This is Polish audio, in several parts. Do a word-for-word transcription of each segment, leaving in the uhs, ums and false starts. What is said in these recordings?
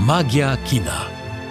Magia kina.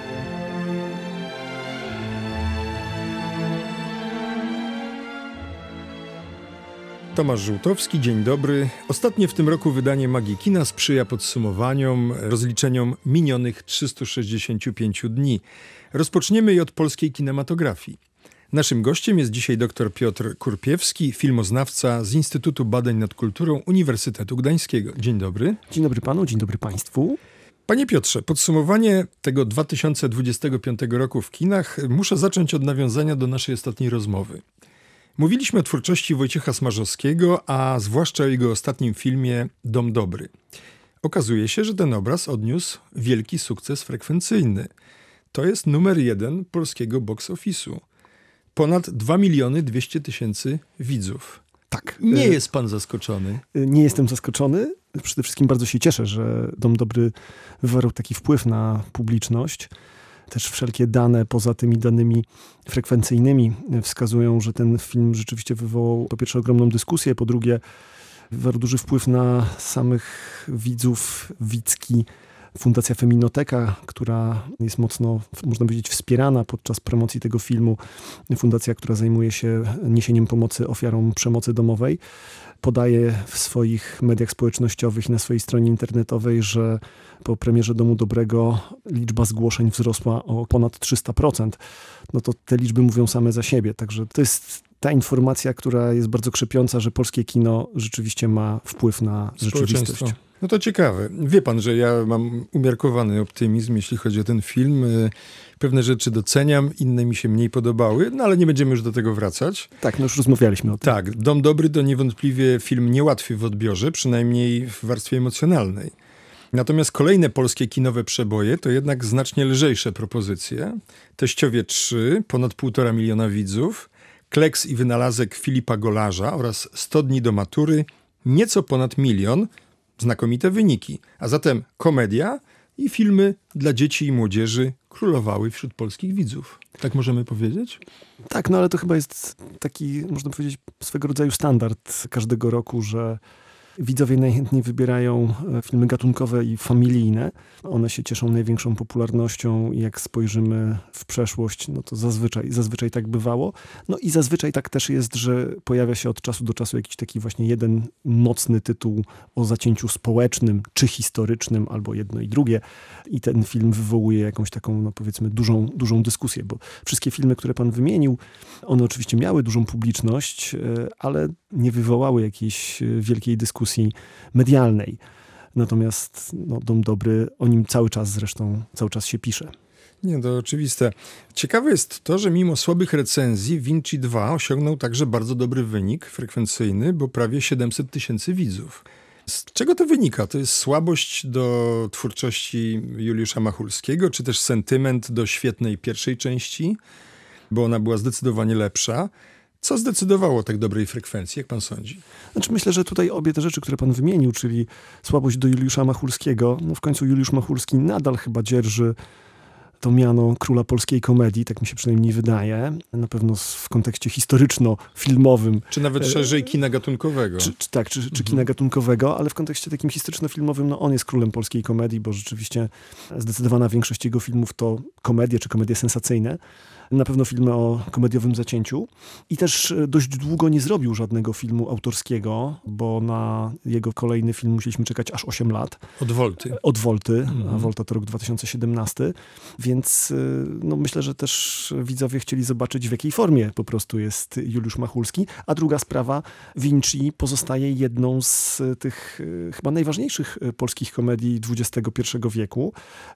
Tomasz Żółtowski, dzień dobry. Ostatnie w tym roku wydanie Magii Kina sprzyja podsumowaniom, rozliczeniom minionych trzystu sześćdziesięciu pięciu dni. Rozpoczniemy je od polskiej kinematografii. Naszym gościem jest dzisiaj dr Piotr Kurpiewski, filmoznawca z Instytutu Badań nad Kulturą Uniwersytetu Gdańskiego. Dzień dobry. Dzień dobry panu, dzień dobry państwu. Panie Piotrze, podsumowanie tego dwa tysiące dwudziestego piątego roku w kinach muszę zacząć od nawiązania do naszej ostatniej rozmowy. Mówiliśmy o twórczości Wojciecha Smarzowskiego, a zwłaszcza o jego ostatnim filmie Dom Dobry. Okazuje się, że ten obraz odniósł wielki sukces frekwencyjny. To jest numer jeden polskiego box office'u. Ponad dwa miliony dwieście tysięcy widzów. Tak. Nie jest pan zaskoczony? Nie jestem zaskoczony. Przede wszystkim bardzo się cieszę, że Dom Dobry wywarł taki wpływ na publiczność. Też wszelkie dane poza tymi danymi frekwencyjnymi wskazują, że ten film rzeczywiście wywołał po pierwsze ogromną dyskusję, po drugie wywarł duży wpływ na samych widzów, widzki. Fundacja Feminoteka, która jest mocno, można powiedzieć, wspierana podczas promocji tego filmu. Fundacja, która zajmuje się niesieniem pomocy ofiarom przemocy domowej, podaje w swoich mediach społecznościowych i na swojej stronie internetowej, że po premierze Domu Dobrego liczba zgłoszeń wzrosła o ponad trzysta procent. No to te liczby mówią same za siebie. Także to jest ta informacja, która jest bardzo krzepiąca, że polskie kino rzeczywiście ma wpływ na rzeczywistość. No to ciekawe. Wie pan, że ja mam umiarkowany optymizm, jeśli chodzi o ten film. Pewne rzeczy doceniam, inne mi się mniej podobały, no ale nie będziemy już do tego wracać. Tak, no już rozmawialiśmy o tym. Tak, Dom Dobry to niewątpliwie film niełatwy w odbiorze, przynajmniej w warstwie emocjonalnej. Natomiast kolejne polskie kinowe przeboje to jednak znacznie lżejsze propozycje. Teściowie trzy, ponad półtora miliona widzów, Kleks i wynalazek Filipa Golarza oraz sto dni do matury, nieco ponad milion. Znakomite wyniki. A zatem komedia i filmy dla dzieci i młodzieży królowały wśród polskich widzów. Tak możemy powiedzieć? Tak, no ale to chyba jest taki, można powiedzieć, swego rodzaju standard każdego roku, że widzowie najchętniej wybierają filmy gatunkowe i familijne. One się cieszą największą popularnością i jak spojrzymy w przeszłość, no to zazwyczaj, zazwyczaj tak bywało. No i zazwyczaj tak też jest, że pojawia się od czasu do czasu jakiś taki właśnie jeden mocny tytuł o zacięciu społecznym czy historycznym, albo jedno i drugie. I ten film wywołuje jakąś taką, no powiedzmy, dużą, dużą dyskusję, bo wszystkie filmy, które pan wymienił, one oczywiście miały dużą publiczność, ale nie wywołały jakiejś wielkiej dyskusji medialnej. Natomiast no, Dom Dobry, o nim cały czas zresztą, cały czas się pisze. Nie, to oczywiste. Ciekawe jest to, że mimo słabych recenzji Vinci dwa osiągnął także bardzo dobry wynik frekwencyjny, bo prawie siedemset tysięcy widzów. Z czego to wynika? To jest słabość do twórczości Juliusza Machulskiego, czy też sentyment do świetnej pierwszej części, bo ona była zdecydowanie lepsza. Co zdecydowało o tak dobrej frekwencji, jak pan sądzi? Znaczy myślę, że tutaj obie te rzeczy, które pan wymienił, czyli słabość do Juliusza Machulskiego, no w końcu Juliusz Machulski nadal chyba dzierży to miano króla polskiej komedii, tak mi się przynajmniej wydaje. Na pewno w kontekście historyczno-filmowym. Czy nawet szerzej kina gatunkowego. Czy, czy, tak, czy, czy mhm. kina gatunkowego, ale w kontekście takim historyczno-filmowym, no on jest królem polskiej komedii, bo rzeczywiście zdecydowana większość jego filmów to komedie, czy komedie sensacyjne. Na pewno filmy o komediowym zacięciu. I też dość długo nie zrobił żadnego filmu autorskiego, bo na jego kolejny film musieliśmy czekać aż osiem lat. Od Wolty. Od Wolty, mhm. a Wolta to rok dwa tysiące siedemnasty. Więc no, myślę, że też widzowie chcieli zobaczyć, w jakiej formie po prostu jest Juliusz Machulski. A druga sprawa, Vinci pozostaje jedną z tych chyba najważniejszych polskich komedii dwudziestego pierwszego wieku.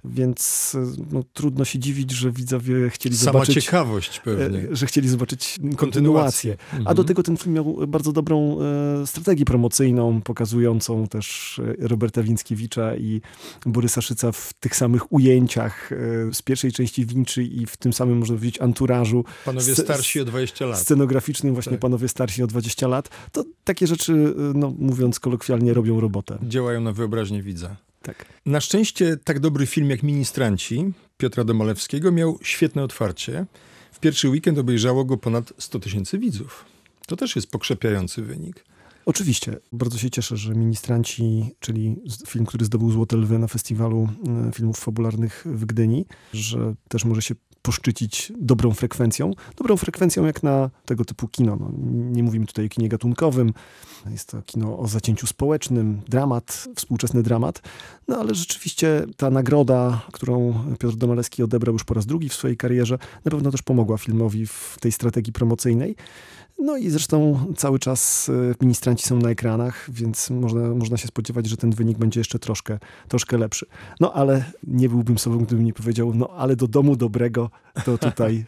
Więc no, trudno się dziwić, że widzowie chcieli Sama zobaczyć... ciekawość pewnie. Że chcieli zobaczyć kontynuację. Mhm. A do tego ten film miał bardzo dobrą e, strategię promocyjną, pokazującą też Roberta Więckiewicza i Borysa Szyca w tych samych ujęciach e, z pierwszej części Vinci i w tym samym, można powiedzieć, anturażu. Panowie sc- starsi o dwadzieścia lat. Scenograficznym właśnie tak. Panowie starsi o dwadzieścia lat. To takie rzeczy, no mówiąc kolokwialnie, robią robotę. Działają na wyobraźnię widza. Tak. Na szczęście tak dobry film jak Ministranci Piotra Domalewskiego miał świetne otwarcie. W pierwszy weekend obejrzało go ponad sto tysięcy widzów. To też jest pokrzepiający wynik. Oczywiście. Bardzo się cieszę, że Ministranci, czyli film, który zdobył Złote Lwy na festiwalu filmów fabularnych w Gdyni, że też może się poszczycić dobrą frekwencją. Dobrą frekwencją jak na tego typu kino. No, nie mówimy tutaj o kinie gatunkowym. Jest to kino o zacięciu społecznym, dramat, współczesny dramat. No ale rzeczywiście ta nagroda, którą Piotr Domalewski odebrał już po raz drugi w swojej karierze, na pewno też pomogła filmowi w tej strategii promocyjnej. No i zresztą cały czas Ministranci są na ekranach, więc można, można się spodziewać, że ten wynik będzie jeszcze troszkę, troszkę lepszy. No ale nie byłbym sobą, gdybym nie powiedział, no ale do domu dobrego to tutaj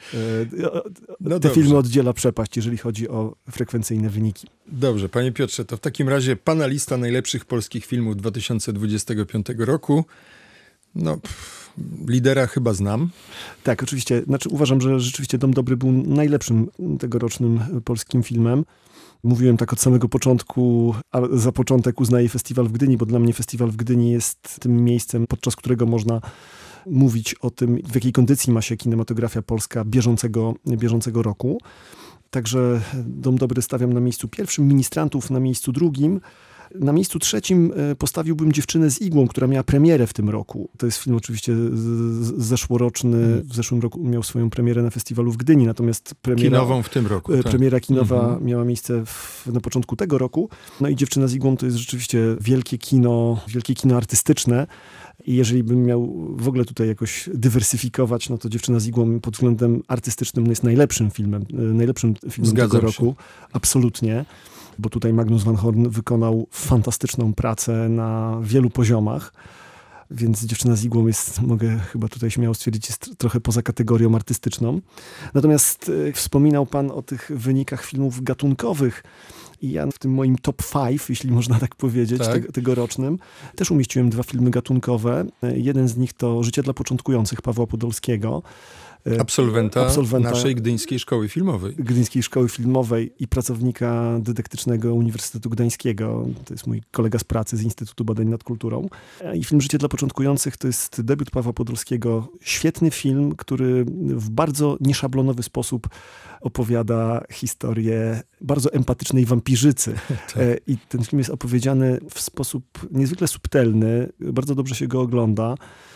no te dobrze. Filmy oddziela przepaść, jeżeli chodzi o frekwencyjne wyniki. Dobrze, panie Piotrze, to w takim razie pana lista najlepszych polskich filmów dwa tysiące dwudziestego piątego roku. No, pff, lidera chyba znam. Tak, oczywiście. Znaczy uważam, że rzeczywiście Dom Dobry był najlepszym tegorocznym polskim filmem. Mówiłem tak od samego początku, a za początek uznaję Festiwal w Gdyni, bo dla mnie Festiwal w Gdyni jest tym miejscem, podczas którego można mówić o tym, w jakiej kondycji ma się kinematografia polska bieżącego, bieżącego roku. Także Dom Dobry stawiam na miejscu pierwszym, Ministrantów na miejscu drugim. Na miejscu trzecim postawiłbym Dziewczynę z igłą, która miała premierę w tym roku. To jest film oczywiście zeszłoroczny. W zeszłym roku miał swoją premierę na festiwalu w Gdyni, natomiast premiera... Kinową w tym roku. Tak. Premiera kinowa mhm. miała miejsce w, na początku tego roku. No i Dziewczyna z igłą to jest rzeczywiście wielkie kino, wielkie kino artystyczne. I jeżeli bym miał w ogóle tutaj jakoś dywersyfikować, no to Dziewczyna z igłą pod względem artystycznym jest najlepszym filmem, najlepszym filmem Zgadzam tego roku. Się. Absolutnie. Bo tutaj Magnus van Horn wykonał fantastyczną pracę na wielu poziomach, więc Dziewczyna z igłą jest, mogę chyba tutaj śmiało stwierdzić, jest trochę poza kategorią artystyczną. Natomiast y, wspominał pan o tych wynikach filmów gatunkowych i ja w tym moim top pięć, jeśli można tak powiedzieć, tak? Te, tegorocznym, też umieściłem dwa filmy gatunkowe. Jeden z nich to Życie dla początkujących Pawła Podolskiego. Absolwenta, absolwenta naszej Gdyńskiej Szkoły Filmowej. Gdyńskiej Szkoły Filmowej i pracownika dydaktycznego Uniwersytetu Gdańskiego. To jest mój kolega z pracy z Instytutu Badań nad Kulturą. I film Życie dla początkujących to jest debiut Pawła Podolskiego. Świetny film, który w bardzo nieszablonowy sposób opowiada historię bardzo empatycznej wampirzycy. Tak. I ten film jest opowiedziany w sposób niezwykle subtelny. Bardzo dobrze się go ogląda.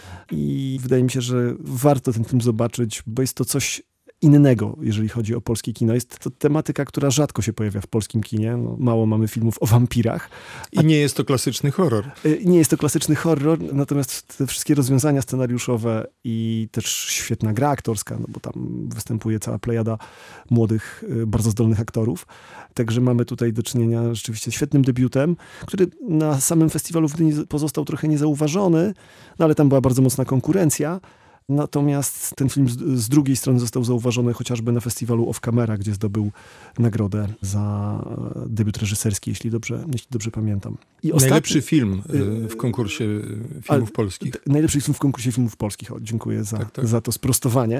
I wydaje mi się, że warto ten film zobaczyć, bo jest to coś innego, jeżeli chodzi o polskie kino. Jest to tematyka, która rzadko się pojawia w polskim kinie. No, mało mamy filmów o wampirach. I nie jest to klasyczny horror. Nie jest to klasyczny horror, natomiast te wszystkie rozwiązania scenariuszowe i też świetna gra aktorska, no bo tam występuje cała plejada młodych, bardzo zdolnych aktorów. Także mamy tutaj do czynienia rzeczywiście z świetnym debiutem, który na samym festiwalu w Gdyni pozostał trochę niezauważony, no ale tam była bardzo mocna konkurencja. Natomiast ten film z, z drugiej strony został zauważony chociażby na festiwalu Off Camera, gdzie zdobył nagrodę za debiut reżyserski, jeśli dobrze, jeśli dobrze pamiętam. I najlepszy ostatni, film w konkursie filmów a, polskich. Najlepszy film w konkursie filmów polskich. O, dziękuję za, tak, tak. za to sprostowanie.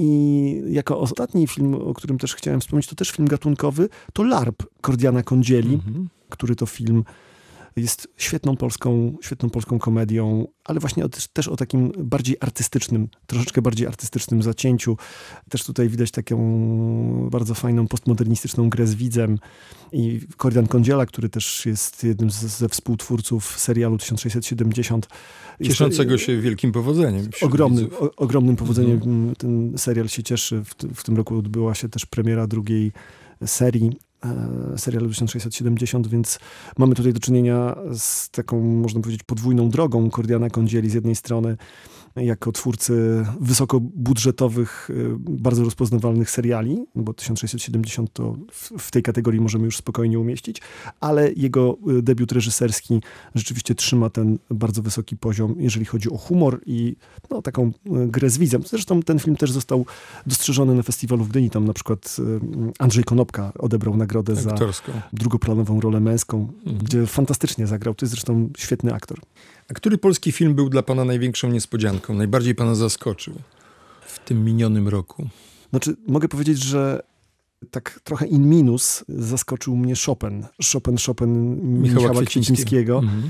I jako ostatni film, o którym też chciałem wspomnieć, to też film gatunkowy, to Larp Kordiana Kondzieli, mhm. który to film jest świetną polską, świetną polską komedią, ale właśnie o, też, też o takim bardziej artystycznym, troszeczkę bardziej artystycznym zacięciu. Też tutaj widać taką bardzo fajną postmodernistyczną grę z widzem. I Kordian Kondziela, który też jest jednym z, ze współtwórców serialu tysiąc sześćset siedemdziesiąt. Cieszącego się wielkim powodzeniem. Ogromnym, o, ogromnym powodzeniem. Mhm. Ten serial się cieszy. W, w tym roku odbyła się też premiera drugiej serii serialu tysiąc sześćset siedemdziesiąt, więc mamy tutaj do czynienia z taką, można powiedzieć, podwójną drogą Kordiana Kondzieli z jednej strony jako twórcy wysokobudżetowych, bardzo rozpoznawalnych seriali, bo tysiąc sześćset siedemdziesiąt to w, w tej kategorii możemy już spokojnie umieścić, ale jego debiut reżyserski rzeczywiście trzyma ten bardzo wysoki poziom, jeżeli chodzi o humor i no, taką grę z widzem. Zresztą ten film też został dostrzeżony na festiwalu w Gdyni. Tam na przykład Andrzej Konopka odebrał nagrodę aktorską za drugoplanową rolę męską, mhm. gdzie fantastycznie zagrał. To jest zresztą świetny aktor. A który polski film był dla pana największą niespodzianką? Najbardziej pana zaskoczył w tym minionym roku? Znaczy, mogę powiedzieć, że tak trochę in minus zaskoczył mnie Chopin. Chopin, Chopin Michała, Michała Kwiecińskiego. Mhm.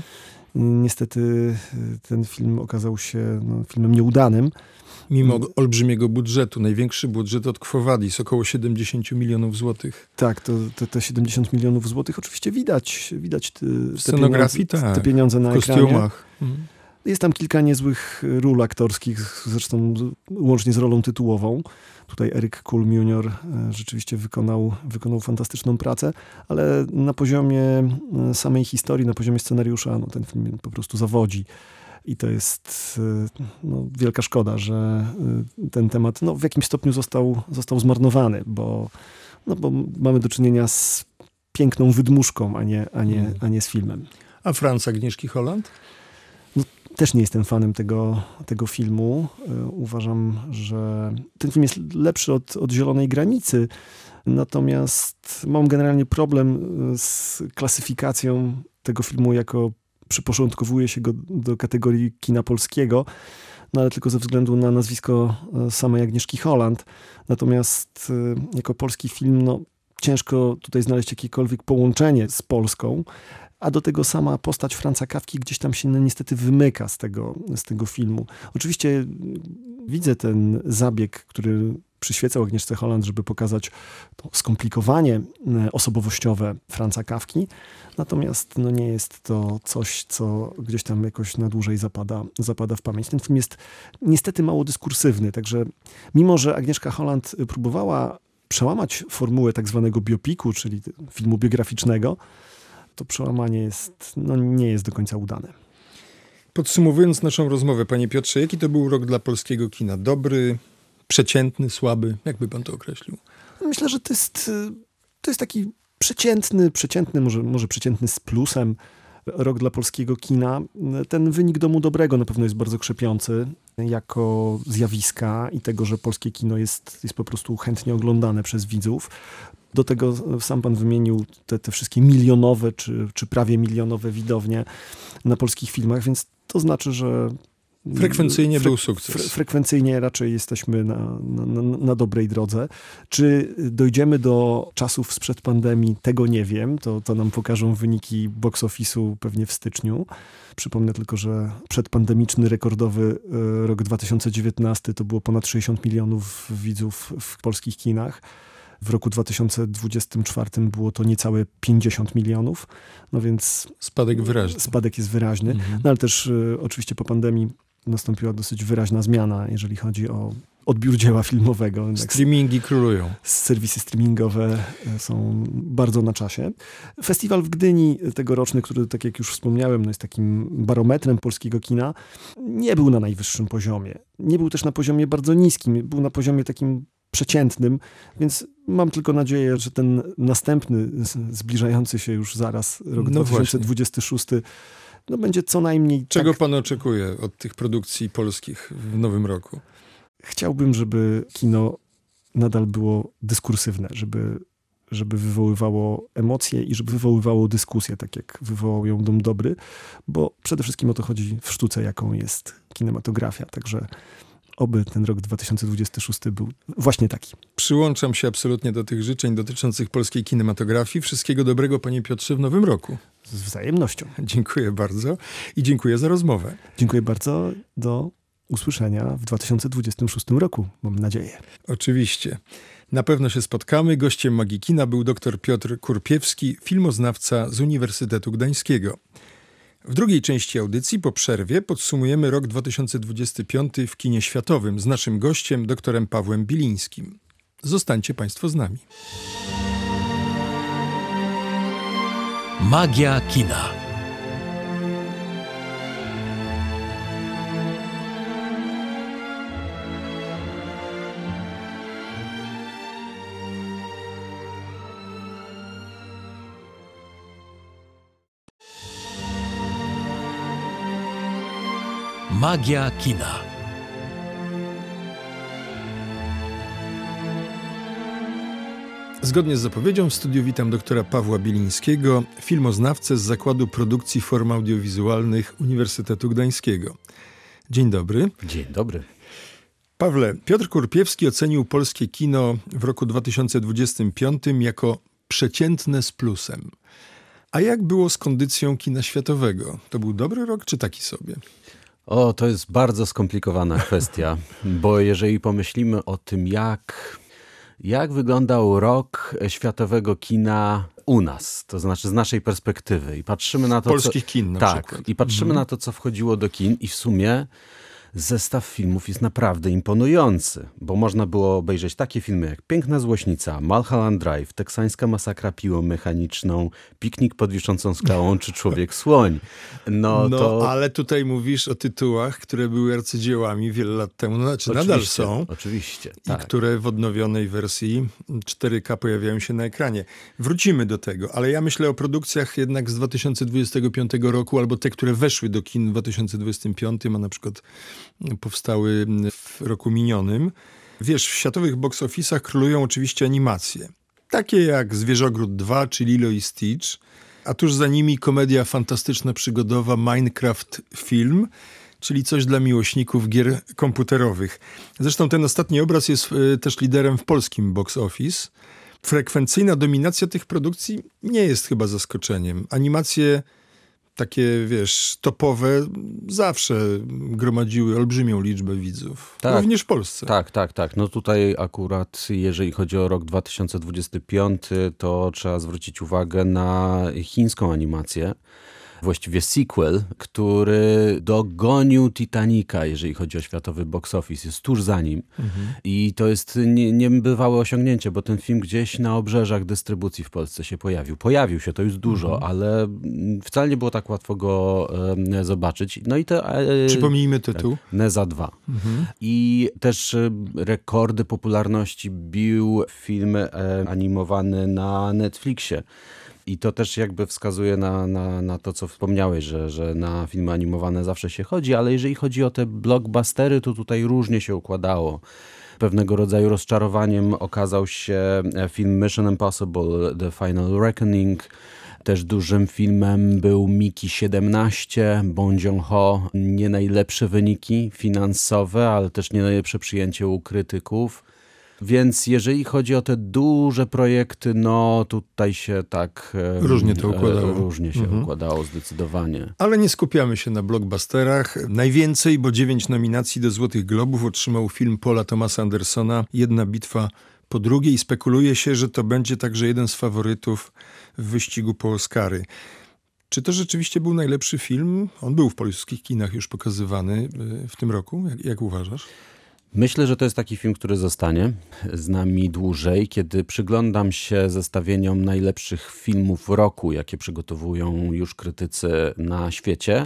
Niestety ten film okazał się no, filmem nieudanym. Mimo olbrzymiego budżetu, największy budżet od Quo Vadis, około siedemdziesiąt milionów złotych. Tak, to, to, te siedemdziesiąt milionów złotych oczywiście widać, widać te, w scenografii, te, pieniądze, tak, te pieniądze na w kostiumach. ekranie. Jest tam kilka niezłych ról aktorskich, zresztą łącznie z rolą tytułową. Tutaj Eric Kulm junior rzeczywiście wykonał, wykonał fantastyczną pracę, ale na poziomie samej historii, na poziomie scenariusza, no, ten film po prostu zawodzi. I to jest no, wielka szkoda, że ten temat no, w jakimś stopniu został, został zmarnowany, bo, no, bo mamy do czynienia z piękną wydmuszką, a nie, a nie, a nie z filmem. A Franz Agnieszki Holland? No, też nie jestem fanem tego, tego filmu. Uważam, że ten film jest lepszy od, od Zielonej Granicy, natomiast mam generalnie problem z klasyfikacją tego filmu jako przyporządkowuje się go do kategorii kina polskiego, no ale tylko ze względu na nazwisko samej Agnieszki Holland. Natomiast jako polski film, no ciężko tutaj znaleźć jakiekolwiek połączenie z Polską, a do tego sama postać Franza Kafki gdzieś tam się no, niestety wymyka z tego, z tego filmu. Oczywiście widzę ten zabieg, który przyświecał Agnieszce Holland, żeby pokazać to skomplikowanie osobowościowe Franza Kafki. Natomiast no, nie jest to coś, co gdzieś tam jakoś na dłużej zapada, zapada w pamięć. Ten film jest niestety mało dyskursywny, także mimo, że Agnieszka Holland próbowała przełamać formułę tak zwanego biopiku, czyli filmu biograficznego, to przełamanie jest, no, nie jest do końca udane. Podsumowując naszą rozmowę, panie Piotrze, jaki to był rok dla polskiego kina? Dobry, przeciętny, słaby? Jak by pan to określił? Myślę, że to jest, to jest taki przeciętny, przeciętny może, może przeciętny z plusem rok dla polskiego kina. Ten wynik Domu Dobrego na pewno jest bardzo krzepiący jako zjawiska i tego, że polskie kino jest, jest po prostu chętnie oglądane przez widzów. Do tego sam pan wymienił te, te wszystkie milionowe czy, czy prawie milionowe widownie na polskich filmach, więc to znaczy, że Frekwencyjnie fre- był sukces. Fre- frekwencyjnie raczej jesteśmy na, na, na, na dobrej drodze. Czy dojdziemy do czasów sprzed pandemii? Tego nie wiem. To, to nam pokażą wyniki box office'u pewnie w styczniu. Przypomnę tylko, że przedpandemiczny rekordowy rok dwa tysiące dziewiętnasty to było ponad sześćdziesiąt milionów widzów w polskich kinach. W roku dwa tysiące dwudziestym czwartym było to niecałe pięćdziesiąt milionów. No więc spadek wyraźny. Spadek jest wyraźny. Mhm. No ale też y, oczywiście po pandemii nastąpiła dosyć wyraźna zmiana, jeżeli chodzi o odbiór dzieła filmowego. Streamingi królują. Serwisy streamingowe są bardzo na czasie. Festiwal w Gdyni tegoroczny, który, tak jak już wspomniałem, no jest takim barometrem polskiego kina, nie był na najwyższym poziomie. Nie był też na poziomie bardzo niskim. Był na poziomie takim przeciętnym, więc mam tylko nadzieję, że ten następny, zbliżający się już zaraz rok no dwa tysiące dwudziesty szósty no będzie co najmniej... Czego tak... pan oczekuje od tych produkcji polskich w nowym roku? Chciałbym, żeby kino nadal było dyskursywne, żeby, żeby wywoływało emocje i żeby wywoływało dyskusję, tak jak wywołał ją Dom Dobry, bo przede wszystkim o to chodzi w sztuce, jaką jest kinematografia. Także oby ten rok dwa tysiące dwudziesty szósty był właśnie taki. Przyłączam się absolutnie do tych życzeń dotyczących polskiej kinematografii. Wszystkiego dobrego, panie Piotrze, w nowym roku. Z wzajemnością. Dziękuję bardzo i dziękuję za rozmowę. Dziękuję bardzo. Do usłyszenia w dwa tysiące dwudziestym szóstym roku, mam nadzieję. Oczywiście. Na pewno się spotkamy. Gościem Magii Kina był dr Piotr Kurpiewski, filmoznawca z Uniwersytetu Gdańskiego. W drugiej części audycji po przerwie podsumujemy rok dwa tysiące dwudziesty piąty w kinie światowym z naszym gościem, doktorem Pawłem Bilińskim. Zostańcie państwo z nami. Magia kina. Magia kina. Zgodnie z zapowiedzią w studiu witam doktora Pawła Bilińskiego, filmoznawcę z Zakładu Produkcji Form Audiowizualnych Uniwersytetu Gdańskiego. Dzień dobry. Dzień dobry. Pawle, Piotr Kurpiewski ocenił polskie kino w roku dwa tysiące dwudziestym piątym jako przeciętne z plusem. A jak było z kondycją kina światowego? To był dobry rok, czy taki sobie? O, to jest bardzo skomplikowana kwestia, bo jeżeli pomyślimy o tym, jak, jak wyglądał rok światowego kina u nas, to znaczy z naszej perspektywy i patrzymy na to, Polskich co, kin na tak, przykład. i patrzymy Mhm. na to, co wchodziło do kin i w sumie zestaw filmów jest naprawdę imponujący, bo można było obejrzeć takie filmy jak Piękna Złośnica, Mulholland Drive, Teksańska masakra piłą mechaniczną, Piknik pod wiszącą skałą czy Człowiek Słoń. No, No, to... ale tutaj mówisz o tytułach, które były arcydziełami wiele lat temu, no, znaczy nadal Oczywiście, są. Oczywiście, I tak. które w odnowionej wersji cztery K pojawiają się na ekranie. Wrócimy do tego, ale ja myślę o produkcjach jednak z dwa tysiące dwudziestego piątego roku, albo te, które weszły do kin w dwa tysiące dwudziestym piątym, a na przykład powstały w roku minionym. Wiesz, w światowych box office'ach królują oczywiście animacje. Takie jak Zwierzogród dwa czy Lilo i Stitch, a tuż za nimi komedia fantastyczna przygodowa Minecraft Film, czyli coś dla miłośników gier komputerowych. Zresztą ten ostatni obraz jest y, też liderem w polskim box office. Frekwencyjna dominacja tych produkcji nie jest chyba zaskoczeniem. Animacje takie, wiesz, topowe zawsze gromadziły olbrzymią liczbę widzów. Tak. Również w Polsce. Tak, tak, tak. No tutaj akurat, jeżeli chodzi o rok dwa tysiące dwudziesty piąty, to trzeba zwrócić uwagę na chińską animację. Właściwie sequel, który dogonił Titanica, jeżeli chodzi o światowy box office. Jest tuż za nim. Mhm. I to jest nie, niebywałe osiągnięcie, bo ten film gdzieś na obrzeżach dystrybucji w Polsce się pojawił. Pojawił się, to już dużo, mhm. ale wcale nie było tak łatwo go e, zobaczyć. No i to... E, Przypomnijmy tytuł. Tak, Neza dwa. Mhm. I też e, rekordy popularności bił film e, animowany na Netflixie. I to też jakby wskazuje na, na, na to, co wspomniałeś, że, że na filmy animowane zawsze się chodzi, ale jeżeli chodzi o te blockbustery, to tutaj różnie się układało. Pewnego rodzaju rozczarowaniem okazał się film Mission Impossible The Final Reckoning. Też dużym filmem był Miki siedemnaście, Bong Joon-ho. Nie najlepsze wyniki finansowe, ale też nie najlepsze przyjęcie u krytyków. Więc jeżeli chodzi o te duże projekty, no tutaj się tak... Różnie to układało. Różnie się mhm. układało, zdecydowanie. Ale nie skupiamy się na blockbusterach. Najwięcej, bo dziewięć nominacji do Złotych Globów otrzymał film Paula Thomasa Andersona Jedna bitwa po drugiej. Spekuluje się, że to będzie także jeden z faworytów w wyścigu po Oscary. Czy to rzeczywiście był najlepszy film? On był w polskich kinach już pokazywany w tym roku. Jak, jak uważasz? Myślę, że to jest taki film, który zostanie z nami dłużej. Kiedy przyglądam się zestawieniom najlepszych filmów roku, jakie przygotowują już krytycy na świecie,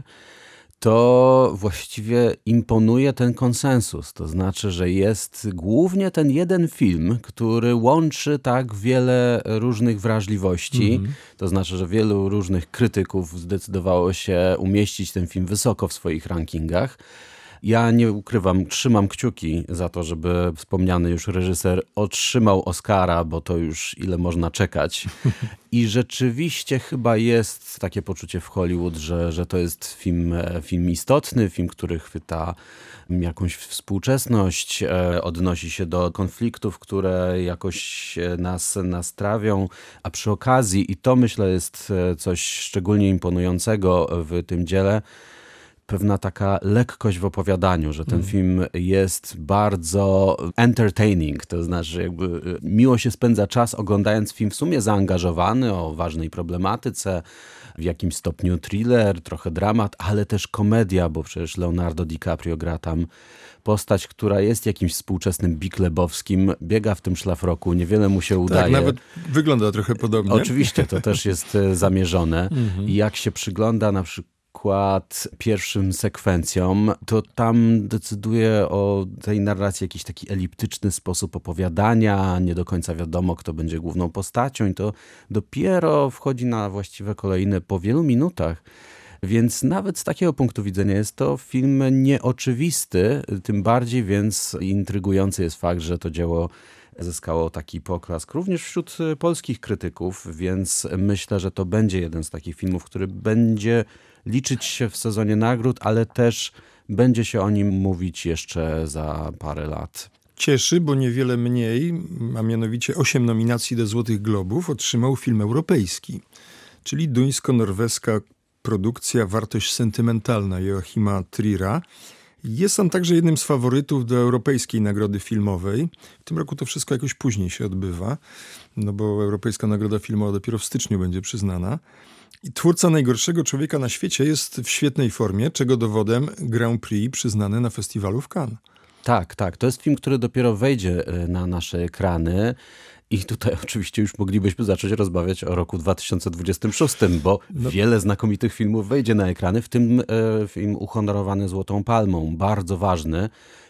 to właściwie imponuje ten konsensus. To znaczy, że jest głównie ten jeden film, który łączy tak wiele różnych wrażliwości. Mm-hmm. To znaczy, że wielu różnych krytyków zdecydowało się umieścić ten film wysoko w swoich rankingach. Ja nie ukrywam, trzymam kciuki za to, żeby wspomniany już reżyser otrzymał Oscara, bo to już ile można czekać. I rzeczywiście chyba jest takie poczucie w Hollywood, że, że to jest film, film istotny, film, który chwyta jakąś współczesność, odnosi się do konfliktów, które jakoś nas, nas trawią, a przy okazji, i to myślę jest coś szczególnie imponującego w tym dziele, pewna taka lekkość w opowiadaniu, że ten mm. film jest bardzo entertaining, to znaczy jakby miło się spędza czas oglądając film w sumie zaangażowany o ważnej problematyce, w jakimś stopniu thriller, trochę dramat, ale też komedia, bo przecież Leonardo DiCaprio gra tam postać, która jest jakimś współczesnym Big Lebowskim, biega w tym szlafroku, niewiele mu się udaje. Tak, nawet wygląda trochę podobnie. Oczywiście, to też jest zamierzone. Mm-hmm. I jak się przygląda na przykład przykład pierwszym sekwencjom, to tam decyduje o tej narracji jakiś taki eliptyczny sposób opowiadania, nie do końca wiadomo, kto będzie główną postacią i to dopiero wchodzi na właściwe kolejne po wielu minutach. Więc nawet z takiego punktu widzenia jest to film nieoczywisty, tym bardziej więc intrygujący jest fakt, że to dzieło zyskało taki poklask również wśród polskich krytyków, więc myślę, że to będzie jeden z takich filmów, który będzie liczyć się w sezonie nagród, ale też będzie się o nim mówić jeszcze za parę lat. Cieszy, bo niewiele mniej, a mianowicie osiem nominacji do Złotych Globów otrzymał film europejski. czyli duńsko-norweska produkcja Wartość sentymentalna Joachima Trier'a. Jest on także jednym z faworytów do Europejskiej Nagrody Filmowej. W tym roku to wszystko jakoś później się odbywa, no bo Europejska Nagroda Filmowa dopiero w styczniu będzie przyznana. I twórca Najgorszego człowieka na świecie jest w świetnej formie, czego dowodem Grand Prix przyznane na festiwalu w Cannes. Tak, tak. To jest film, który dopiero wejdzie na nasze ekrany. I tutaj oczywiście już moglibyśmy zacząć rozmawiać o roku dwa tysiące dwudziestym szóstym, bo no. wiele znakomitych filmów wejdzie na ekrany, w tym e, film uhonorowany Złotą Palmą, bardzo ważny.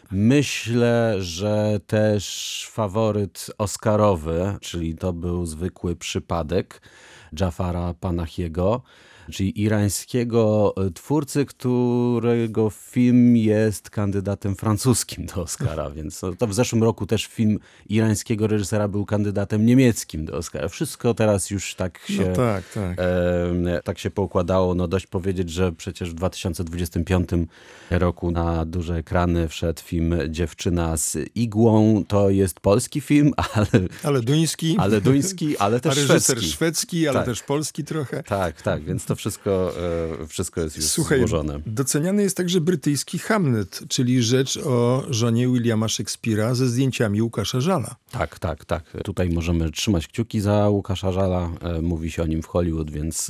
Myślę, że też faworyt oscarowy, czyli to był zwykły przypadek Jafara Panahiego, czyli irańskiego twórcy, którego film jest kandydatem francuskim do Oscara, więc to w zeszłym roku też film irańskiego reżysera był kandydatem niemieckim do Oscara. Wszystko teraz już tak się, no tak, tak. E, tak się poukładało. No dość powiedzieć, że przecież w dwa tysiące dwudziestym piątym roku na duże ekrany wszedł film Dziewczyna z igłą. To jest polski film, ale... Ale duński. Ale duński, ale też A reżyser szwedzki. szwedzki, ale tak. też polski trochę. Tak, tak, więc to wszystko, wszystko jest już Słuchaj, złożone. Doceniany jest także brytyjski Hamlet, czyli rzecz o żonie Williama Shakespeare'a ze zdjęciami Łukasza Żala. Tak, tak, tak. Tutaj możemy trzymać kciuki za Łukasza Żala. Mówi się o nim w Hollywood, więc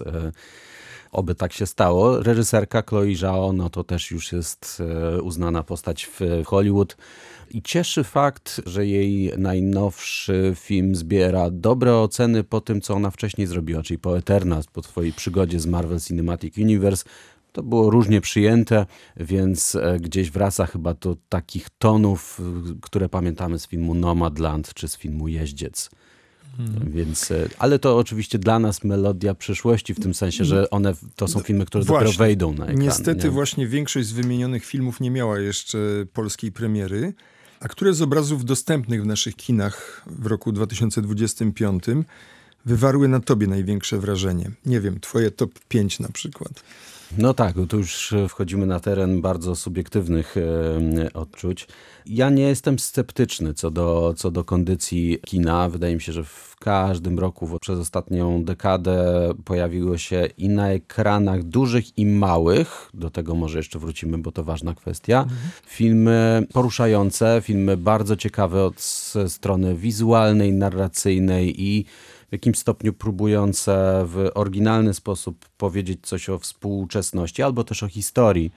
oby tak się stało. Reżyserka Chloe Zhao, no to też już jest uznana postać w Hollywood. I cieszy fakt, że jej najnowszy film zbiera dobre oceny po tym, co ona wcześniej zrobiła, czyli po Eternals, po swojej przygodzie z Marvel Cinematic Universe. To było różnie przyjęte, więc gdzieś wraca chyba do takich tonów, które pamiętamy z filmu Nomadland czy z filmu Jeździec. Hmm. Więc, ale to oczywiście dla nas melodia przyszłości, w tym sensie, że one to są filmy, które właśnie, dopiero wejdą na ekran. Niestety nie? właśnie większość z wymienionych filmów nie miała jeszcze polskiej premiery, a które z obrazów dostępnych w naszych kinach w roku dwa tysiące dwudziestym piątym wywarły na tobie największe wrażenie? Nie wiem, twoje top pięć na przykład. No tak, tu już wchodzimy na teren bardzo subiektywnych e, odczuć. Ja nie jestem sceptyczny co do, co do kondycji kina. Wydaje mi się, że w każdym roku przez ostatnią dekadę pojawiło się i na ekranach dużych i małych, do tego może jeszcze wrócimy, bo to ważna kwestia, mhm. filmy poruszające, filmy bardzo ciekawe od strony wizualnej, narracyjnej i w jakimś stopniu próbujące w oryginalny sposób powiedzieć coś o współczesności albo też o historii.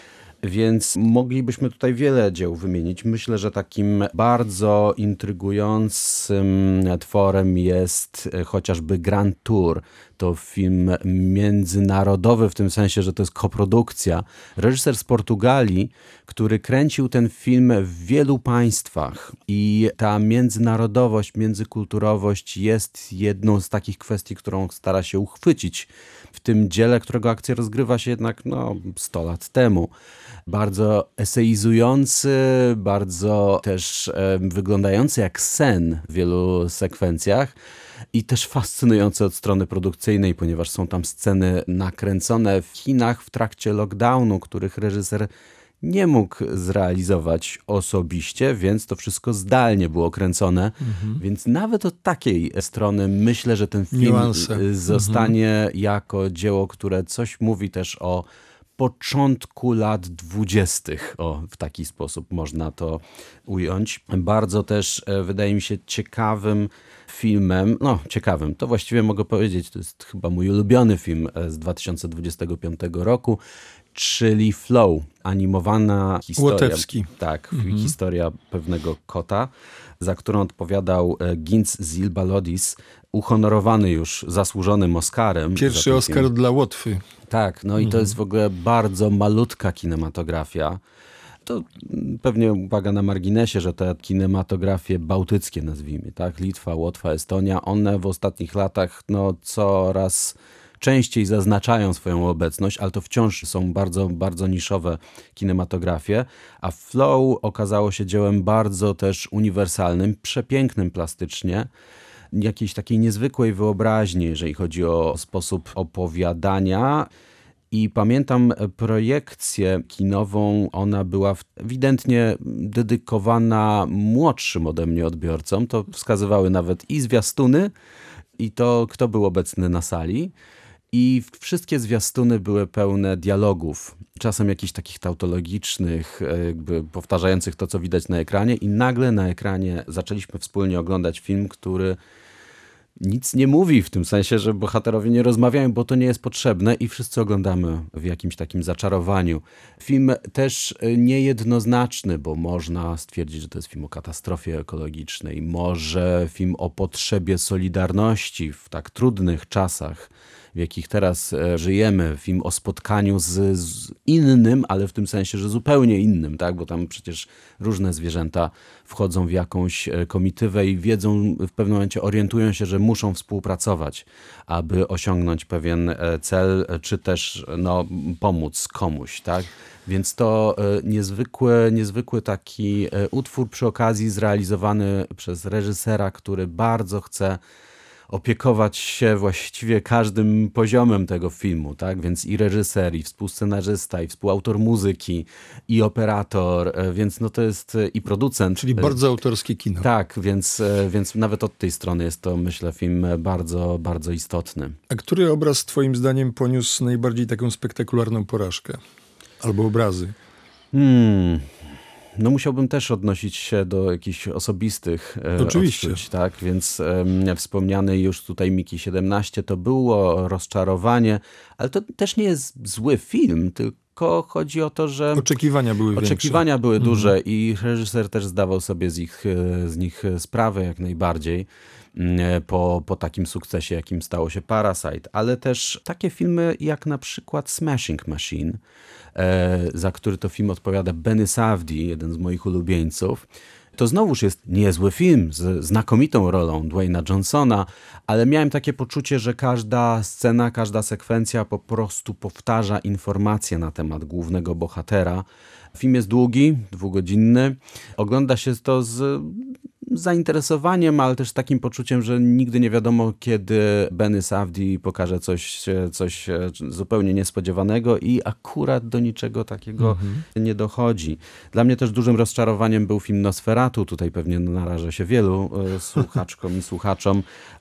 Więc moglibyśmy tutaj wiele dzieł wymienić. Myślę, że takim bardzo intrygującym tworem jest chociażby Grand Tour. To film międzynarodowy w tym sensie, że to jest koprodukcja. Reżyser z Portugalii, który kręcił ten film w wielu państwach i ta międzynarodowość, międzykulturowość jest jedną z takich kwestii, którą stara się uchwycić w tym dziele, którego akcja rozgrywa się jednak no, sto lat temu. Bardzo eseizujący, bardzo też e, wyglądający jak sen w wielu sekwencjach i też fascynujący od strony produkcyjnej, ponieważ są tam sceny nakręcone w Chinach w trakcie lockdownu, których reżyser nie mógł zrealizować osobiście, więc to wszystko zdalnie było kręcone. Mhm. Więc nawet od takiej strony myślę, że ten film Niuanse. zostanie mhm. jako dzieło, które coś mówi też o początku lat dwudziestych. O, w taki sposób można to ująć. Bardzo też wydaje mi się ciekawym filmem, no ciekawym, to właściwie mogę powiedzieć, to jest chyba mój ulubiony film z dwa tysiące dwudziestego piątego roku, czyli Flow, animowana historia. Łotewski. Tak, mhm. historia pewnego kota, za którą odpowiadał Ginz Zilbalodis, uhonorowany już zasłużonym Oscarem. Pierwszy Oscar film. Dla Łotwy. Tak, no mhm. i to jest w ogóle bardzo malutka kinematografia. To pewnie uwaga na marginesie, że te kinematografie bałtyckie nazwijmy, tak? Litwa, Łotwa, Estonia, one w ostatnich latach no, coraz częściej zaznaczają swoją obecność, ale to wciąż są bardzo, bardzo niszowe kinematografie, a Flow okazało się dziełem bardzo też uniwersalnym, przepięknym plastycznie, jakiejś takiej niezwykłej wyobraźni, jeżeli chodzi o sposób opowiadania. I pamiętam projekcję kinową, ona była ewidentnie dedykowana młodszym ode mnie odbiorcom, to wskazywały nawet i zwiastuny, i to, kto był obecny na sali. I wszystkie zwiastuny były pełne dialogów, czasem jakichś takich tautologicznych, jakby powtarzających to, co widać na ekranie, i nagle na ekranie zaczęliśmy wspólnie oglądać film, który nic nie mówi, w tym sensie, że bohaterowie nie rozmawiają, bo to nie jest potrzebne i wszyscy oglądamy w jakimś takim zaczarowaniu. Film też niejednoznaczny, bo można stwierdzić, że to jest film o katastrofie ekologicznej, może film o potrzebie solidarności w tak trudnych czasach, w jakich teraz żyjemy, film o spotkaniu z, z innym, ale w tym sensie, że zupełnie innym, tak? Bo tam przecież różne zwierzęta wchodzą w jakąś komitywę i wiedzą, w pewnym momencie orientują się, że muszą współpracować, aby osiągnąć pewien cel, czy też no, pomóc komuś, tak? Więc to niezwykły, niezwykły taki utwór przy okazji zrealizowany przez reżysera, który bardzo chce opiekować się właściwie każdym poziomem tego filmu, tak? Więc i reżyser, i współscenarzysta, i współautor muzyki, i operator, więc no to jest i producent. Czyli bardzo autorskie kino. Tak, więc, więc nawet od tej strony jest to, myślę, film bardzo, bardzo istotny. A który obraz twoim zdaniem poniósł najbardziej taką spektakularną porażkę? Albo obrazy? Hmm... No musiałbym też odnosić się do jakichś osobistych Oczywiście. odczuć, tak? Więc um, wspomniany już tutaj Miki siedemnaście to było rozczarowanie, ale to też nie jest zły film, tylko chodzi o to, że oczekiwania były oczekiwania większe. były Mhm. duże i reżyser też zdawał sobie z, ich, z nich sprawę jak najbardziej. Po, po takim sukcesie, jakim stało się Parasite, ale też takie filmy jak na przykład Smashing Machine, e, za który to film odpowiada Benny Safdie, jeden z moich ulubieńców. To znowuż jest niezły film z znakomitą rolą Dwayna Johnsona, ale miałem takie poczucie, że każda scena, każda sekwencja po prostu powtarza informacje na temat głównego bohatera. Film jest długi, dwugodzinny. Ogląda się to z zainteresowaniem, ale też takim poczuciem, że nigdy nie wiadomo, kiedy Benny Safdie pokaże coś, coś zupełnie niespodziewanego i akurat do niczego takiego mhm. nie dochodzi. Dla mnie też dużym rozczarowaniem był film Nosferatu. Tutaj pewnie narażę się wielu słuchaczkom i słuchaczom,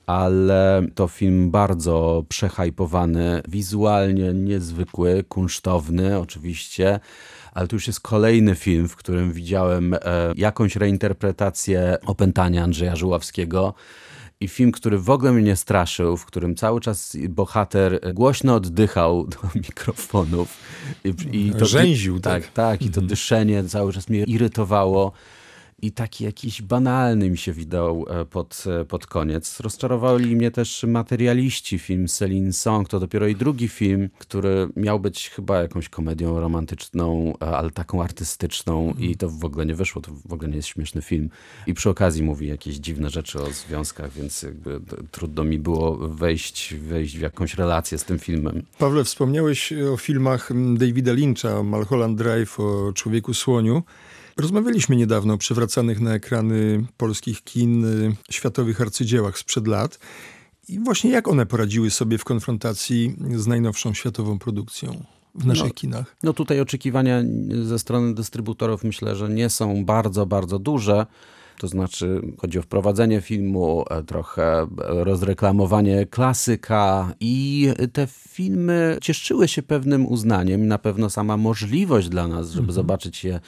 ale to film bardzo przehajpowany, wizualnie niezwykły, kunsztowny oczywiście, ale to już jest kolejny film, w którym widziałem e, jakąś reinterpretację Opętania Andrzeja Żuławskiego. I film, który w ogóle mnie nie straszył, w którym cały czas bohater głośno oddychał do mikrofonów. I, i to, Rzęził, tak? Tak, tak. I to dyszenie cały czas mnie irytowało. I taki jakiś banalny mi się widał pod, pod koniec. Rozczarowali mnie też Materialiści, film Céline Song. To dopiero i drugi film, który miał być chyba jakąś komedią romantyczną, ale taką artystyczną i to w ogóle nie wyszło. To w ogóle nie jest śmieszny film. I przy okazji mówi jakieś dziwne rzeczy o związkach, więc jakby trudno mi było wejść, wejść w jakąś relację z tym filmem. Pawle, wspomniałeś o filmach Davida Lyncha, o Mulholland Drive, o Człowieku Słoniu. Rozmawialiśmy niedawno o przywracanych na ekrany polskich kin światowych arcydziełach sprzed lat. I właśnie jak one poradziły sobie w konfrontacji z najnowszą światową produkcją w naszych no, kinach? No tutaj oczekiwania ze strony dystrybutorów myślę, że nie są bardzo, bardzo duże. To znaczy chodzi o wprowadzenie filmu, trochę rozreklamowanie klasyka i te filmy cieszyły się pewnym uznaniem. Na pewno sama możliwość dla nas, żeby mhm. zobaczyć je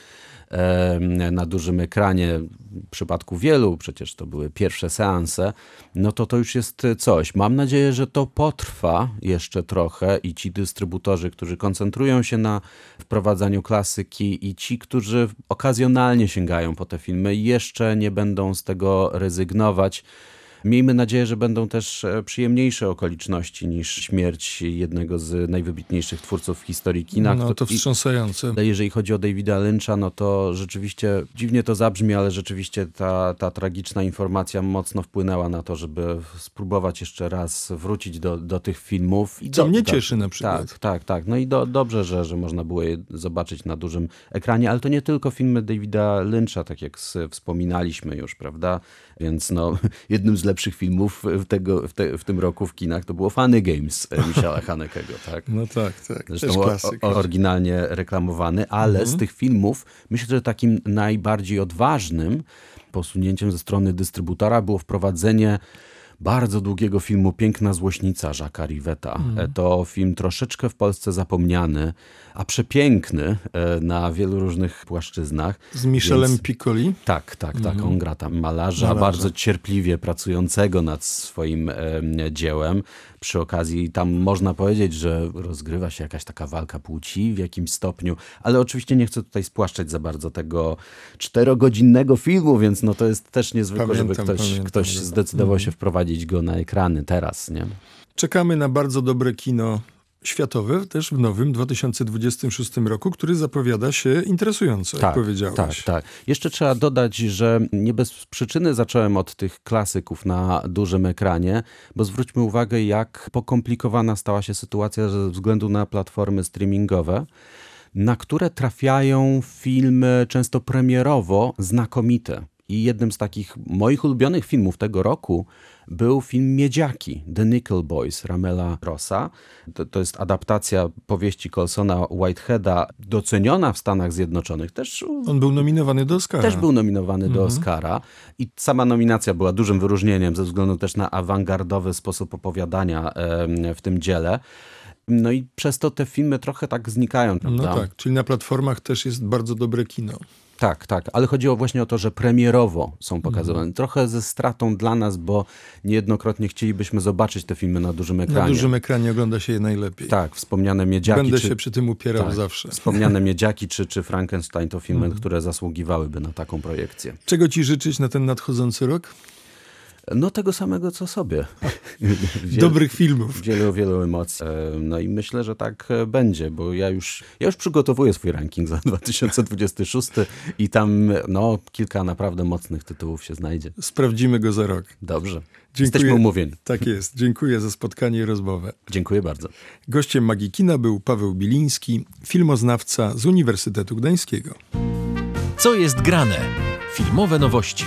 na dużym ekranie, w przypadku wielu, przecież to były pierwsze seanse, no to to już jest coś. Mam nadzieję, że to potrwa jeszcze trochę i ci dystrybutorzy, którzy koncentrują się na wprowadzaniu klasyki i ci, którzy okazjonalnie sięgają po te filmy, jeszcze nie będą z tego rezygnować. Miejmy nadzieję, że będą też przyjemniejsze okoliczności niż śmierć jednego z najwybitniejszych twórców w historii kina. No to wstrząsające. I jeżeli chodzi o Davida Lyncha, no to rzeczywiście, dziwnie to zabrzmi, ale rzeczywiście ta, ta tragiczna informacja mocno wpłynęła na to, żeby spróbować jeszcze raz wrócić do, do tych filmów. I Co do, mnie tak, cieszy na przykład. Tak, tak, tak. No i do, dobrze, że, że można było je zobaczyć na dużym ekranie, ale to nie tylko filmy Davida Lyncha, tak jak wspominaliśmy już, prawda? Więc no, jednym z lepszych filmów w, tego, w, te, w tym roku w kinach to było Funny Games Michaela Hanekego, tak? No tak, tak. Zresztą o, o, oryginalnie reklamowany, ale mhm. z tych filmów myślę, że takim najbardziej odważnym posunięciem ze strony dystrybutora było wprowadzenie bardzo długiego filmu Piękna złośnica Jacques'a Rivetta. Mm. To film troszeczkę w Polsce zapomniany, a przepiękny na wielu różnych płaszczyznach. Z Michelem Więc... Piccoli? Tak, tak, tak. Mm. On gra tam malarza, Malarza. bardzo cierpliwie pracującego nad swoim e, dziełem. Przy okazji tam można powiedzieć, że rozgrywa się jakaś taka walka płci w jakimś stopniu, ale oczywiście nie chcę tutaj spłaszczać za bardzo tego czterogodzinnego filmu, więc no to jest też niezwykłe, Pamiętam, żeby ktoś, pamiętam, ktoś że- zdecydował Mhm. się wprowadzić go na ekrany teraz, nie? Czekamy na bardzo dobre kino światowe, też w nowym dwa tysiące dwudziestym szóstym roku, który zapowiada się interesująco, jak powiedziałeś. Tak, tak. Jeszcze trzeba dodać, że nie bez przyczyny zacząłem od tych klasyków na dużym ekranie, bo zwróćmy uwagę, jak pokomplikowana stała się sytuacja ze względu na platformy streamingowe, na które trafiają filmy często premierowo znakomite. I jednym z takich moich ulubionych filmów tego roku był film Miedziaki, The Nickel Boys, Ramela Rossa. To, to jest adaptacja powieści Colsona Whiteheada, doceniona w Stanach Zjednoczonych. Też, On był nominowany do Oscara. też był nominowany do Mhm. Oscara. I sama nominacja była dużym wyróżnieniem ze względu też na awangardowy sposób opowiadania em, w tym dziele. No i przez to te filmy trochę tak znikają, prawda? No tak, czyli na platformach też jest bardzo dobre kino. Tak, tak, ale chodziło właśnie o to, że premierowo są pokazywane. Mm. Trochę ze stratą dla nas, bo niejednokrotnie chcielibyśmy zobaczyć te filmy na dużym ekranie. Na dużym ekranie ogląda się je najlepiej. Tak, wspomniane Miedziaki. Będę czy... się przy tym upierał tak, zawsze. Wspomniane Miedziaki czy, czy Frankenstein to filmy, Mm. które zasługiwałyby na taką projekcję. Czego ci życzyć na ten nadchodzący rok? No tego samego, co sobie. Wiel... Dobrych filmów. Wielu, wielu emocji. No i myślę, że tak będzie, bo ja już, ja już przygotowuję swój ranking za dwa tysiące dwudziesty szósty i tam no, kilka naprawdę mocnych tytułów się znajdzie. Sprawdzimy go za rok. Dobrze. Dziękuję. Jesteśmy umówieni. Tak jest. Dziękuję za spotkanie i rozmowę. Dziękuję bardzo. Gościem Magii Kina był Paweł Biliński, filmoznawca z Uniwersytetu Gdańskiego. Co jest grane? Filmowe nowości.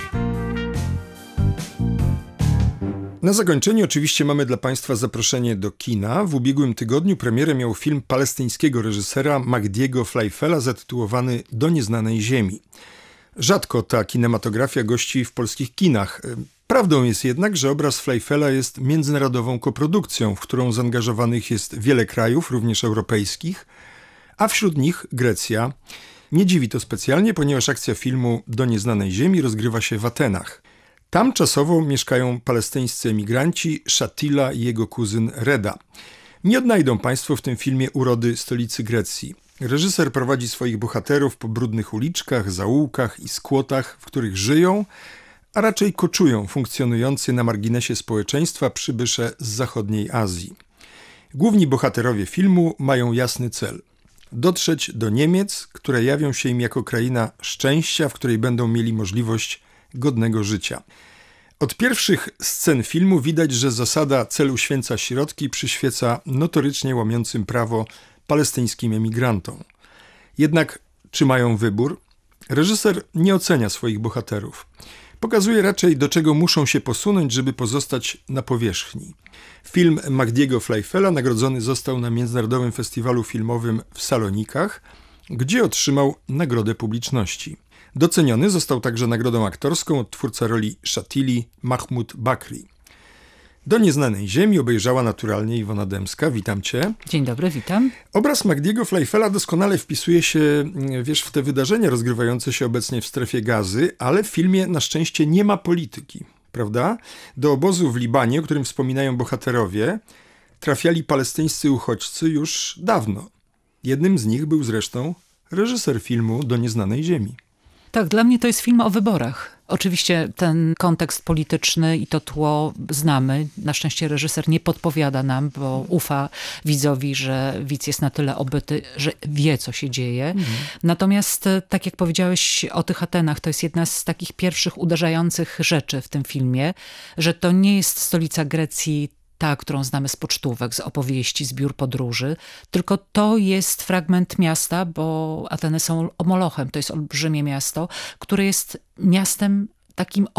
Na zakończenie oczywiście mamy dla Państwa zaproszenie do kina. W ubiegłym tygodniu premierę miał film palestyńskiego reżysera Mahdiego Fleifela zatytułowany Do nieznanej ziemi. Rzadko ta kinematografia gości w polskich kinach. Prawdą jest jednak, że obraz Fleifela jest międzynarodową koprodukcją, w którą zaangażowanych jest wiele krajów, również europejskich, a wśród nich Grecja. Nie dziwi to specjalnie, ponieważ akcja filmu Do nieznanej ziemi rozgrywa się w Atenach. Tam czasowo mieszkają palestyńscy emigranci Shatila i jego kuzyn Reda. Nie odnajdą Państwo w tym filmie urody stolicy Grecji. Reżyser prowadzi swoich bohaterów po brudnych uliczkach, zaułkach i skłotach, w których żyją, a raczej koczują funkcjonujący na marginesie społeczeństwa przybysze z zachodniej Azji. Główni bohaterowie filmu mają jasny cel – dotrzeć do Niemiec, które jawią się im jako kraina szczęścia, w której będą mieli możliwość godnego życia. Od pierwszych scen filmu widać, że zasada cel uświęca środki przyświeca notorycznie łamiącym prawo palestyńskim emigrantom. Jednak czy mają wybór? Reżyser nie ocenia swoich bohaterów. Pokazuje raczej, do czego muszą się posunąć, żeby pozostać na powierzchni. Film Mahdiego Fleifela nagrodzony został na Międzynarodowym Festiwalu Filmowym w Salonikach, gdzie otrzymał nagrodę publiczności. Doceniony został także nagrodą aktorską od twórca roli Shatili Mahmoud Bakri. Do nieznanej ziemi obejrzała naturalnie Iwona Dębska. Witam cię. Dzień dobry, witam. Obraz Mahdiego Fleifela doskonale wpisuje się, wiesz, w te wydarzenia rozgrywające się obecnie w strefie Gazy, ale w filmie na szczęście nie ma polityki, prawda? Do obozu w Libanie, o którym wspominają bohaterowie, trafiali palestyńscy uchodźcy już dawno. Jednym z nich był zresztą reżyser filmu Do nieznanej ziemi. Tak, dla mnie to jest film o wyborach. Oczywiście ten kontekst polityczny i to tło znamy. Na szczęście reżyser nie podpowiada nam, bo ufa widzowi, że widz jest na tyle obyty, że wie, co się dzieje. Mhm. Natomiast, tak jak powiedziałeś o tych Atenach, to jest jedna z takich pierwszych uderzających rzeczy w tym filmie, że to nie jest stolica Grecji, ta, którą znamy z pocztówek, z opowieści, z biur podróży, tylko to jest fragment miasta, bo Ateny są Molochem, to jest olbrzymie miasto, które jest miastem takim off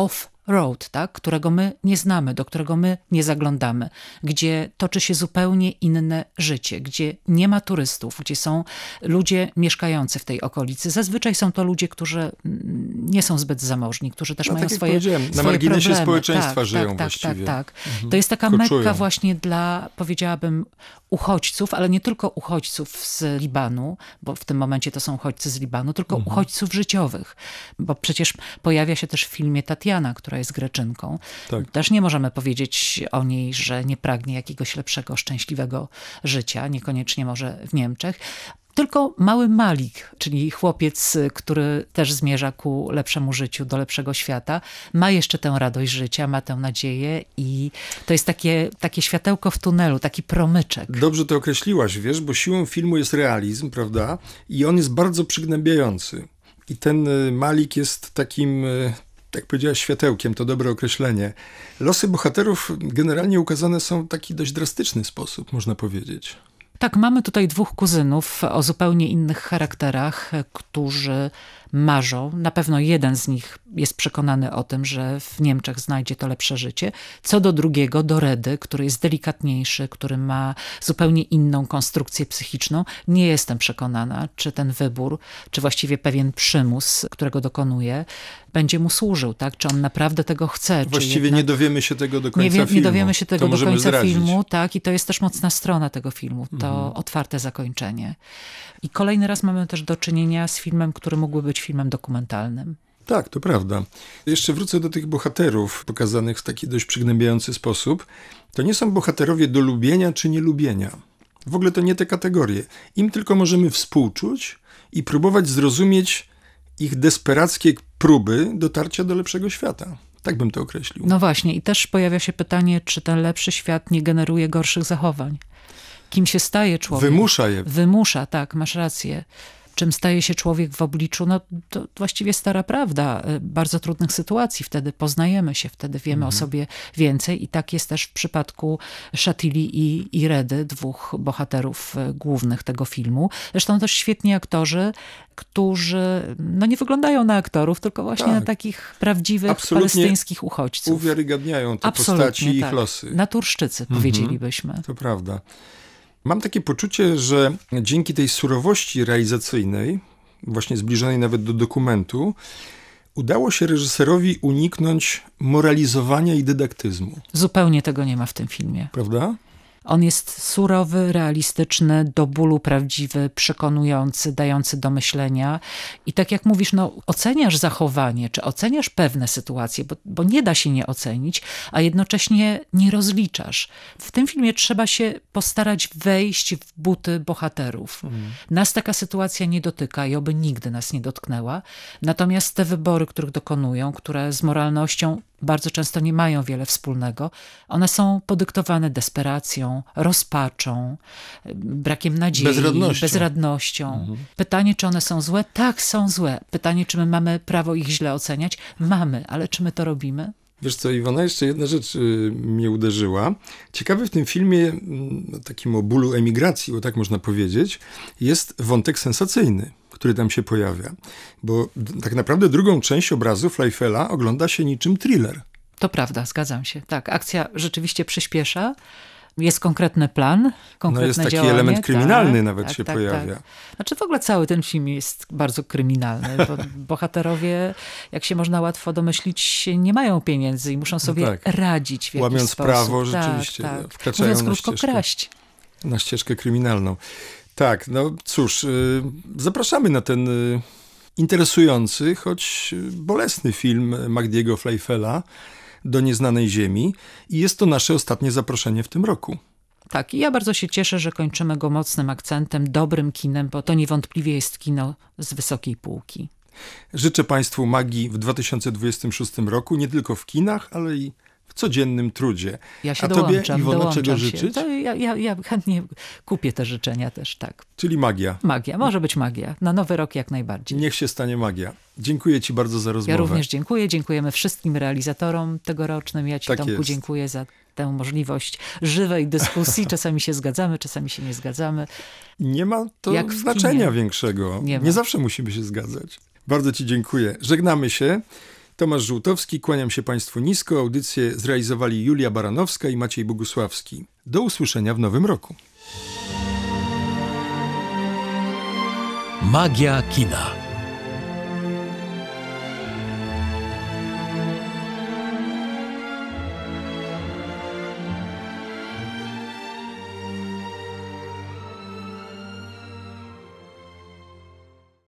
road, tak? Którego my nie znamy, do którego my nie zaglądamy, gdzie toczy się zupełnie inne życie, gdzie nie ma turystów, gdzie są ludzie mieszkający w tej okolicy. Zazwyczaj są to ludzie, którzy nie są zbyt zamożni, którzy też no, mają tak swoje, swoje na marginesie problemy. społeczeństwa tak, żyją tak, właściwie. Tak, tak, tak. Mhm. To jest taka Koczują. mekka właśnie dla, powiedziałabym, uchodźców, ale nie tylko uchodźców z Libanu, bo w tym momencie to są uchodźcy z Libanu, tylko mhm. uchodźców życiowych. Bo przecież pojawia się też w filmie Tatiana, która jest Greczynką. Tak. Też nie możemy powiedzieć o niej, że nie pragnie jakiegoś lepszego, szczęśliwego życia, niekoniecznie może w Niemczech. Tylko mały Malik, czyli chłopiec, który też zmierza ku lepszemu życiu, do lepszego świata, ma jeszcze tę radość życia, ma tę nadzieję i to jest takie, takie światełko w tunelu, taki promyczek. Dobrze to określiłaś, wiesz, bo siłą filmu jest realizm, prawda? I on jest bardzo przygnębiający. I ten Malik jest takim, jak powiedziałaś, światełkiem, to dobre określenie. Losy bohaterów generalnie ukazane są w taki dość drastyczny sposób, można powiedzieć. Tak, mamy tutaj dwóch kuzynów o zupełnie innych charakterach, którzy marzą. Na pewno jeden z nich jest przekonany o tym, że w Niemczech znajdzie to lepsze życie. Co do drugiego, do Redy, który jest delikatniejszy, który ma zupełnie inną konstrukcję psychiczną, nie jestem przekonana, czy ten wybór, czy właściwie pewien przymus, którego dokonuje, będzie mu służył, tak? Czy on naprawdę tego chce? Właściwie czy jednak... nie dowiemy się tego do końca nie wie, filmu. Nie dowiemy się tego to do końca zdradzić. filmu, tak? I to jest też mocna strona tego filmu, to mhm. otwarte zakończenie. I kolejny raz mamy też do czynienia z filmem, który mógłby być filmem dokumentalnym. Tak, to prawda. Jeszcze wrócę do tych bohaterów pokazanych w taki dość przygnębiający sposób. To nie są bohaterowie do lubienia czy nielubienia. W ogóle to nie te kategorie. Im tylko możemy współczuć i próbować zrozumieć ich desperackie próby dotarcia do lepszego świata. Tak bym to określił. No właśnie i też pojawia się pytanie, czy ten lepszy świat nie generuje gorszych zachowań. Kim się staje człowiek? Wymusza je. Wymusza, tak, masz rację. Czym staje się człowiek w obliczu, no to właściwie stara prawda, bardzo trudnych sytuacji. Wtedy poznajemy się, wtedy wiemy mhm. o sobie więcej i tak jest też w przypadku Shatili i, i Redy, dwóch bohaterów głównych tego filmu. Zresztą też świetni aktorzy, którzy no nie wyglądają na aktorów, tylko właśnie tak. na takich prawdziwych absolutnie palestyńskich uchodźców. Uwiarygadniają te absolutnie, postaci i tak. ich losy. Naturszczycy, mhm. powiedzielibyśmy. To prawda. Mam takie poczucie, że dzięki tej surowości realizacyjnej, właśnie zbliżonej nawet do dokumentu, udało się reżyserowi uniknąć moralizowania i dydaktyzmu. Zupełnie tego nie ma w tym filmie. Prawda? On jest surowy, realistyczny, do bólu prawdziwy, przekonujący, dający do myślenia. I tak jak mówisz, no, oceniasz zachowanie, czy oceniasz pewne sytuacje, bo, bo nie da się nie ocenić, a jednocześnie nie rozliczasz. W tym filmie trzeba się postarać wejść w buty bohaterów. Mm. Nas taka sytuacja nie dotyka i oby nigdy nas nie dotknęła. Natomiast te wybory, których dokonują, które z moralnością bardzo często nie mają wiele wspólnego. One są podyktowane desperacją, rozpaczą, brakiem nadziei, bezradnością. bezradnością. Mhm. Pytanie, czy one są złe? Tak, są złe. Pytanie, czy my mamy prawo ich źle oceniać? Mamy, ale czy my to robimy? Wiesz co, Iwona, jeszcze jedna rzecz y, mnie uderzyła. Ciekawy w tym filmie, y, takim o bólu emigracji, bo tak można powiedzieć, jest wątek sensacyjny, który tam się pojawia. Bo d- tak naprawdę drugą część obrazu Fleifela ogląda się niczym thriller. To prawda, zgadzam się. Tak, akcja rzeczywiście przyspiesza. Jest konkretny plan, konkretne No jest taki działanie. element kryminalny tak, nawet tak, się tak, pojawia. Tak. Znaczy w ogóle cały ten film jest bardzo kryminalny, bo bohaterowie, jak się można łatwo domyślić, nie mają pieniędzy i muszą sobie no tak. radzić w jakiś Łamiąc sposób. prawo, tak, rzeczywiście tak. wkraczają Mówiąc na krótko, ścieżkę, kraść. na ścieżkę kryminalną. Tak, no cóż, y, zapraszamy na ten y, interesujący, choć bolesny film Magdiego Fleifela Do nieznanej ziemi i jest to nasze ostatnie zaproszenie w tym roku. Tak, i ja bardzo się cieszę, że kończymy go mocnym akcentem, dobrym kinem, bo to niewątpliwie jest kino z wysokiej półki. Życzę Państwu magii w dwa tysiące dwudziestym szóstym roku, nie tylko w kinach, ale i w codziennym trudzie. Ja się A tobie, dołączam, Iwona, dołączam czego się. życzyć? To ja, ja, ja chętnie kupię te życzenia też, tak. Czyli magia. Magia, może być magia. Na nowy rok jak najbardziej. Niech się stanie magia. Dziękuję Ci bardzo za rozmowę. Ja również dziękuję. Dziękujemy wszystkim realizatorom tegorocznym. Ja Ci, tak Tomku, jest. dziękuję za tę możliwość żywej dyskusji. Czasami się zgadzamy, czasami się nie zgadzamy. Nie ma to Jak w znaczenia kinie. większego. Nie Nie, ma. zawsze musimy się zgadzać. Bardzo Ci dziękuję. Żegnamy się Tomasz Żółtowski, kłaniam się Państwu nisko. Audycję zrealizowali Julia Baranowska i Maciej Bogusławski. Do usłyszenia w nowym roku. Magia kina.